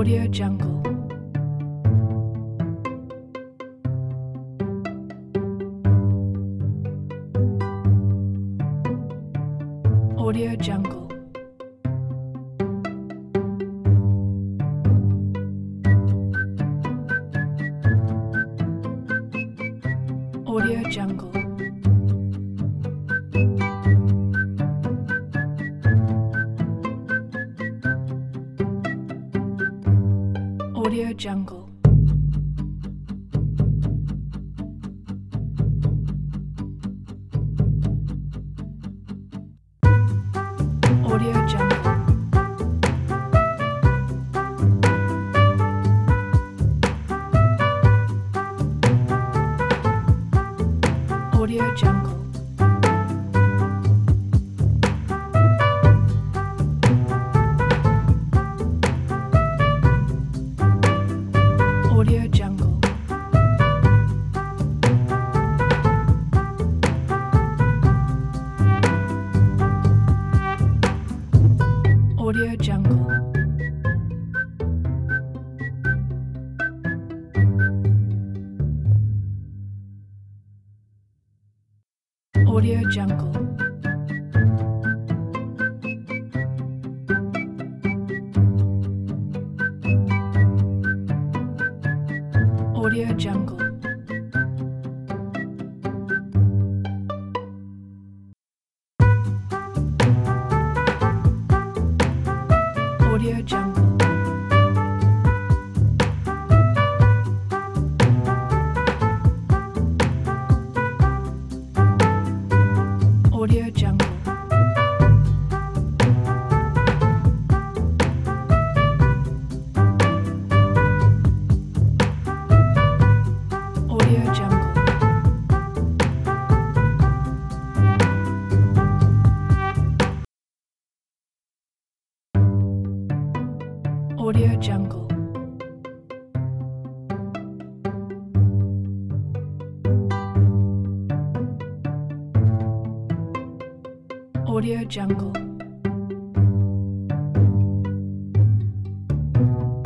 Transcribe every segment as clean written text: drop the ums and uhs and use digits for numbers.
Audio Jungle. Audio Jungle. Audio Jungle. Audio Jungle. Audio Jungle. Audio Jungle. Audio Jungle. Audio Jungle. Audio Jungle. Audio Jungle. Audio Jungle. Audio Jungle. Audio Jungle. Audio Jungle. Audio Jungle.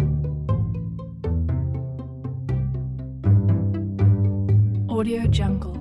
Audio Jungle.